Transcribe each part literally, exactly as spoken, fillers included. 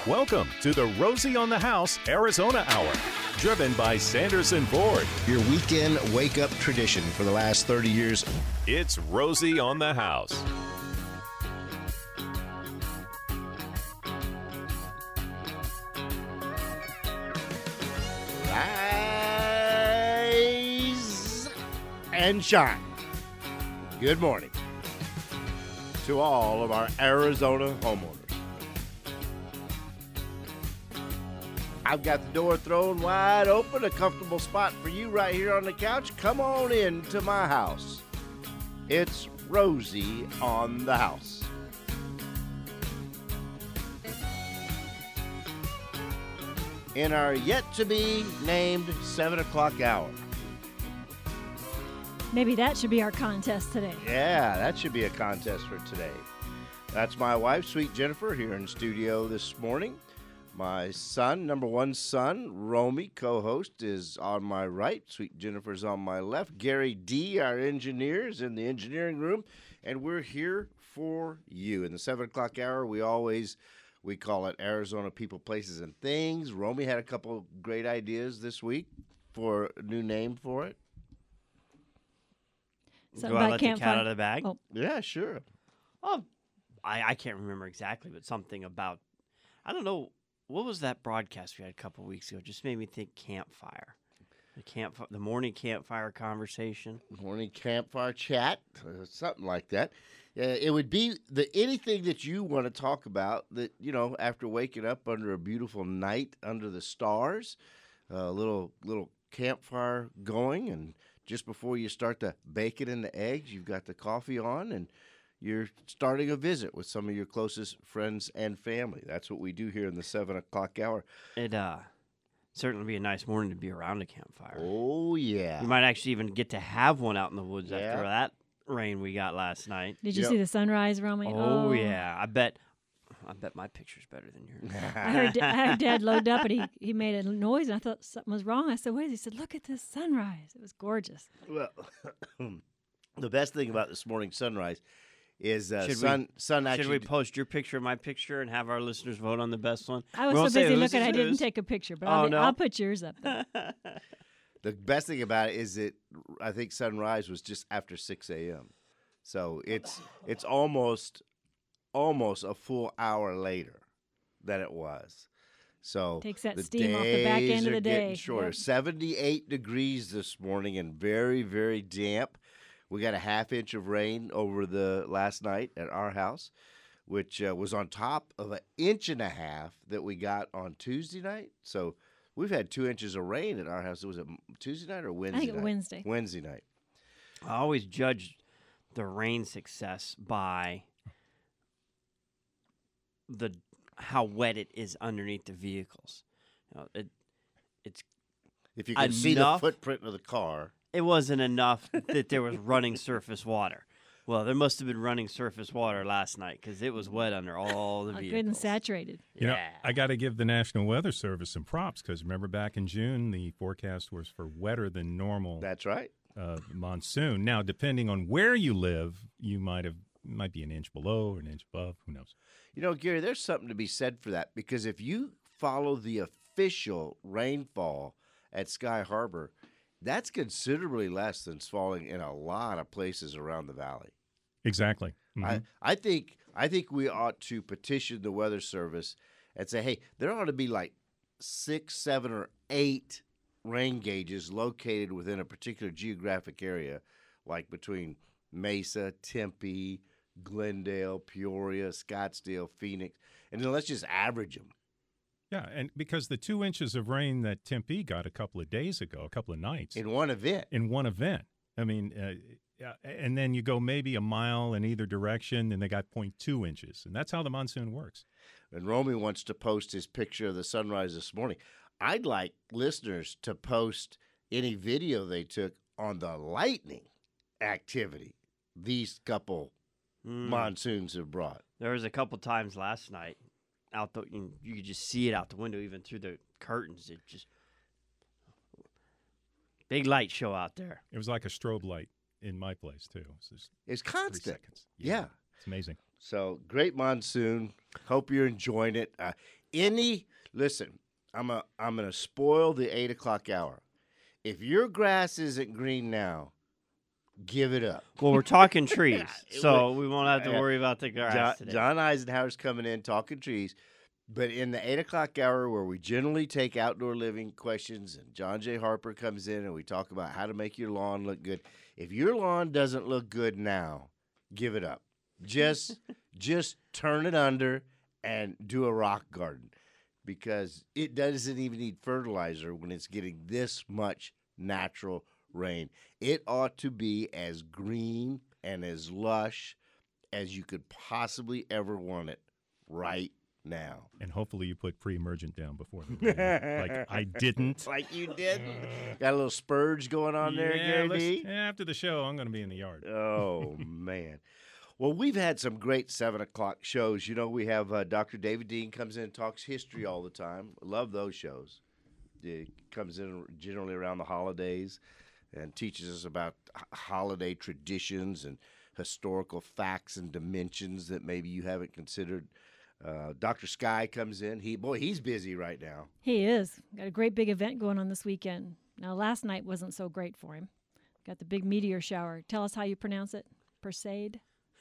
Welcome to the Rosie on the House Arizona Hour, driven by Sanderson Ford. Your weekend wake-up tradition for the last thirty years. It's Rosie on the House. Rise and shine. Good morning to all of our Arizona homeowners. I've got the door thrown wide open, a comfortable spot for you right here on the couch. Come on in to my house. It's Rosie on the House. In our yet-to-be-named seven o'clock hour. Maybe that should be our contest today. Yeah, that should be a contest for today. That's my wife, Sweet Jennifer, here in studio this morning. My son, number one son, Romy, co-host, is on my right. Sweet Jennifer's on my left. Gary D., our engineer, is in the engineering room. And we're here for you. In the seven o'clock hour, we always, we call it Arizona People, Places, and Things. Romy had a couple great ideas this week for a new name for it. Something Do I about let the cat campfire. out of the bag? Oh. Yeah, sure. Oh, I, I can't remember exactly, but something about, I don't know, what was that broadcast we had a couple weeks ago? Just made me think campfire. The camp, the morning campfire conversation. Morning campfire chat, uh, something like that. Uh, it would be the anything that you want to talk about that, you know, after waking up under a beautiful night under the stars, a little little campfire going, and just before you start the bacon and the eggs, you've got the coffee on, and you're starting a visit with some of your closest friends and family. That's what we do here in the seven o'clock hour. It uh, certainly be a nice morning to be around a campfire. Oh, yeah. You might actually even get to have one out in the woods Yeah. after that rain we got last night. Did you Yep. see the sunrise, Romy? Oh, yeah. I bet I bet my picture's better than yours. I heard, I heard Dad load up, and he, he made a noise, and I thought something was wrong. I said, what is it? He said, look at this sunrise. It was gorgeous. Well, the best thing about this morning's sunrise is uh, Should we- sun, sun actually... Should we post your picture and my picture and have our listeners vote on the best one? I We was won't so say busy whose looking, is I didn't whose. take a picture, but Oh, I'll, no? I'll put yours up there. The best thing about it is that I think sunrise was just after six a.m. So it's it's almost almost a full hour later than it was. So Takes that the steam off the back days end of are the getting day. shorter. Yep. seventy-eight degrees this morning and very, very damp. We got a half inch of rain over the last night at our house, which uh, was on top of an inch and a half that we got on Tuesday night. So we've had two inches of rain at our house. Was it Tuesday night or Wednesday I think night? Wednesday. Wednesday night. I always judge the rain success by the how wet it is underneath the vehicles. You know, it it's If you can see the Enough. footprint of the car. it wasn't enough that there was running surface water. Well, there must have been running surface water last night because it was wet under all the Uh, vehicles. good and saturated. You know, Yeah. I got to give the National Weather Service some props because remember back in June, the forecast was for wetter than normal That's right. uh, monsoon. Now, depending on where you live, you might have might be an inch below or an inch above. Who knows? You know, Gary, there's something to be said for that because if you follow the official rainfall at Sky Harbor, that's considerably less than falling in a lot of places around the valley. Exactly. Mhm. I, I think I think we ought to petition the Weather Service and say, hey, there ought to be like six, seven, or eight rain gauges located within a particular geographic area, like between Mesa, Tempe, Glendale, Peoria, Scottsdale, Phoenix, and then let's just average them. Yeah, and because the two inches of rain that Tempe got a couple of days ago, a couple of nights, In one event. in one event. I mean, uh, yeah, and then you go maybe a mile in either direction, and they got zero point two inches, and that's how the monsoon works. And Romy wants to post his picture of the sunrise this morning. I'd like listeners to post any video they took on the lightning activity these couple Mm. monsoons have brought. There was a couple times last night out the you, you could just see it out the window, even through the curtains. It just big light show out there. It was like a strobe light in my place too. It's just It's three constant. seconds. Yeah. It's amazing. So great monsoon. Hope you're enjoying it. Uh, any listen, I'm a I'm gonna spoil the eight o'clock hour. If your grass isn't green now, give it up. Well, we're talking trees, It so would- we won't have to Yeah. worry about the grass John, today. John Eisenhower's coming in talking trees, but in the eight o'clock hour where we generally take outdoor living questions, and John J. Harper comes in and we talk about how to make your lawn look good. If your lawn doesn't look good now, give it up. Just just turn it under and do a rock garden, because it doesn't even need fertilizer when it's getting this much natural rain. It ought to be as green and as lush as you could possibly ever want it right now. And hopefully you put pre-emergent down before the rain. Like I didn't. Like you didn't. Got a little spurge going on there, Yeah, Gary let's- D? yeah, after the show, I'm going to be in the yard. Oh, man. Well, we've had some great seven o'clock shows. You know, we have uh, Doctor David Dean comes in and talks history all the time. Love those shows. He comes in generally around the holidays and teaches us about h- holiday traditions and historical facts and dimensions that maybe you haven't considered. Uh, Doctor Sky comes in. He boy, he's busy right now. He is. Got a great big event going on this weekend. Now, last night wasn't so great for him. Got the big meteor shower. Tell us how you pronounce it. Perseid?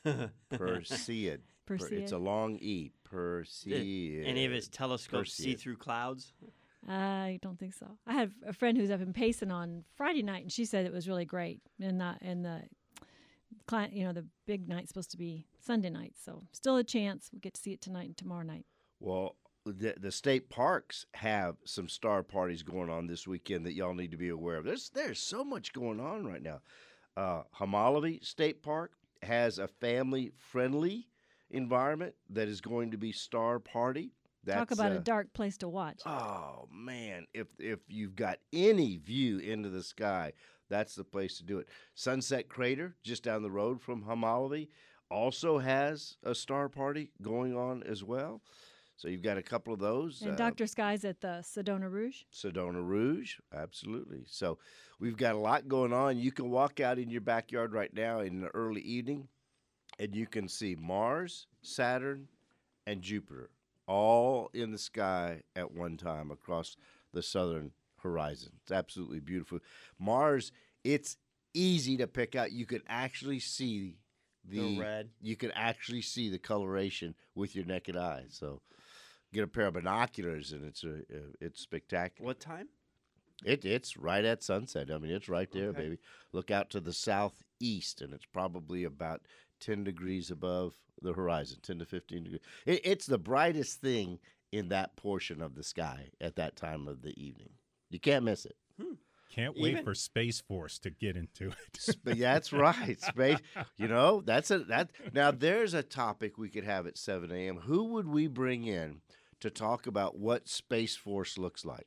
Perseid. Per- Perseid. It's a long E. Perseid. Any of his telescopes Perseid. see through clouds? I don't think so. I had a friend who's up in Payson on Friday night, and she said it was really great. And the and the client, you know, the big night's supposed to be Sunday night, so still a chance. We get to see it tonight and tomorrow night. Well, the, the state parks have some star parties going on this weekend that y'all need to be aware of. There's there's so much going on right now. Uh, Homolivy State Park has a family-friendly environment that is going to be star party. That's, Talk about uh, a dark place to watch. Oh man, if if you've got any view into the sky, that's the place to do it. Sunset Crater, just down the road from Homolivy, also has a star party going on as well. So you've got a couple of those. And uh, Doctor Sky's at the Sedona Rouge. Sedona Rouge, absolutely. So we've got a lot going on. You can walk out in your backyard right now in the early evening, and you can see Mars, Saturn, and Jupiter all in the sky at one time across the southern horizon. It's absolutely beautiful. Mars, it's easy to pick out. You could actually see the, The red. You could actually see the coloration with your naked eye. So get a pair of binoculars, and it's a, uh, it's spectacular. What time? It it's right at sunset. I mean, it's right there, Okay. baby. Look out to the southeast, and it's probably about ten degrees above the horizon, ten to fifteen degrees. It, it's the brightest thing in that portion of the sky at that time of the evening. You can't miss it. Can't wait Even- for Space Force to get into it. But yeah, that's right. Space. You know, that's a that. Now there's a topic we could have at seven a.m. Who would we bring in to talk about what Space Force looks like?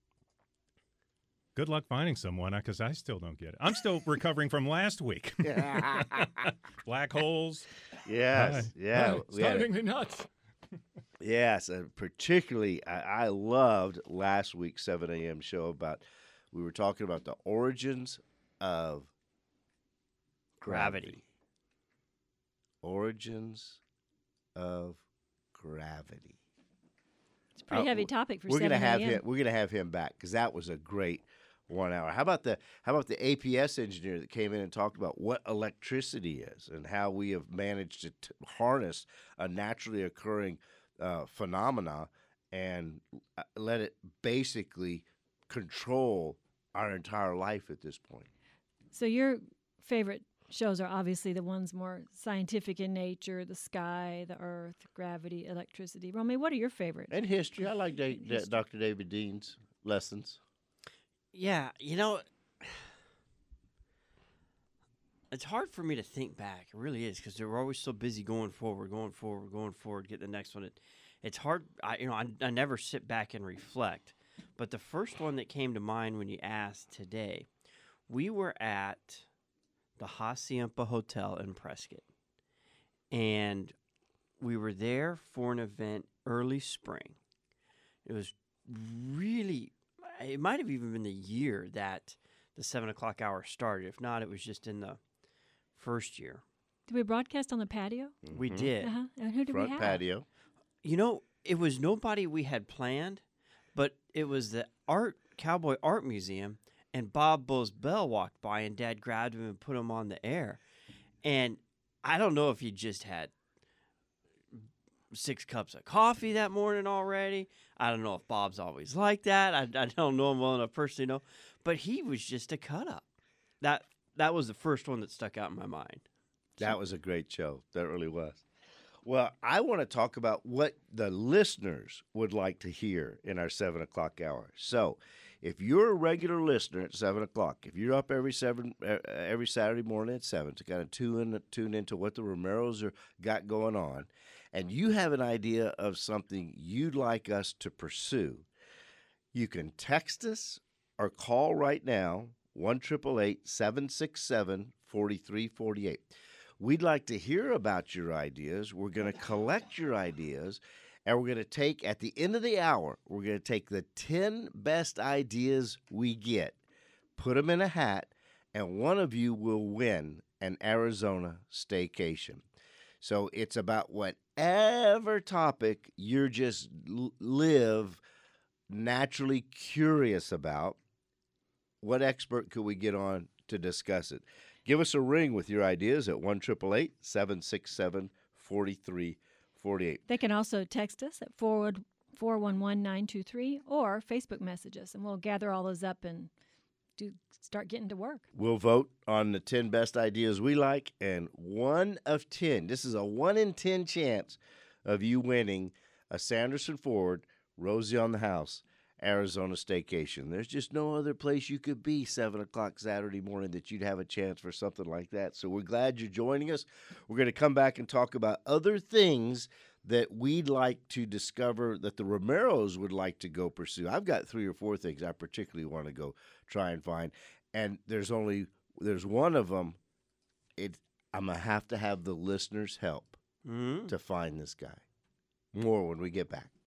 Good luck finding someone, because I still don't get it. I'm still recovering from last week. Black holes. Yes, Hi. yeah. Hi. we had a- Driving me nuts. Yes, uh, particularly I, I loved last week's seven a.m. show about, we were talking about the origins of gravity. Gravity. Origins of gravity. It's a pretty Uh, heavy topic for We're seven gonna have a.m. him. We're gonna have him back because that was a great one hour. How about the How about the A P S engineer that came in and talked about what electricity is and how we have managed to t- harness a naturally occurring uh, phenomena and uh, let it basically control our entire life at this point. So your favorite shows are obviously the ones more scientific in nature: the sky, the earth, gravity, electricity. Romy, what are your favorites? And history, I like da- da- History. Doctor David Dean's lessons. Yeah, you know, it's hard for me to think back. It really is because they're always so busy going forward, going forward, going forward, get the next one. It, it's hard. I, you know, I, I never sit back and reflect. But the first one that came to mind when you asked today, we were at the Hacienda Hotel in Prescott, and we were there for an event early spring. It was really. It might have even been the year that the seven o'clock hour started. If not, it was just in the first year. Did we broadcast on the patio? We Mhm. did. Uh-huh. And who did Front we have? patio. You know, it was nobody we had planned, but it was the art Cowboy Art Museum, and Bob Bosbell walked by, and Dad grabbed him and put him on the air. And I don't know if he just had six cups of coffee that morning already. I don't know if Bob's always like that. I, I don't know him well enough personally, know, but he was just a cut up. That that was the first one that stuck out in my mind. That was a great show. That really was. Well, I want to talk about what the listeners would like to hear in our seven o'clock hour. So, if you're a regular listener at seven o'clock, if you're up every seven uh, every Saturday morning at seven to kind of tune in, tune into what the Romeros are got going on, and you have an idea of something you'd like us to pursue, you can text us or call right now, one eight eight eight, seven six seven, four three four eight. We'd like to hear about your ideas. We're going to collect your ideas, and we're going to take, at the end of the hour, we're going to take the ten best ideas we get, put them in a hat, and one of you will win an Arizona staycation. So it's about whatever topic you're just l- live naturally curious about. What expert could we get on to discuss it? Give us a ring with your ideas at one eight eight eight, seven six seven, four three four eight. They can also text us at four one one, nine two three or Facebook message us, and we'll gather all those up and do start getting to work. We'll vote on the ten best ideas we like, and one of ten, this is a one in ten chance of you winning a Sanderson Ford, Rosie on the House, Arizona staycation. There's just no other place you could be seven o'clock Saturday morning that you'd have a chance for something like that. So we're glad you're joining us. We're going to come back and talk about other things that we'd like to discover that the Romeros would like to go pursue. I've got three or four things I particularly want to go try and find, and there's only there's one of them. It I'm gonna have to have the listeners' help Mm-hmm. to find this guy. More when we get back.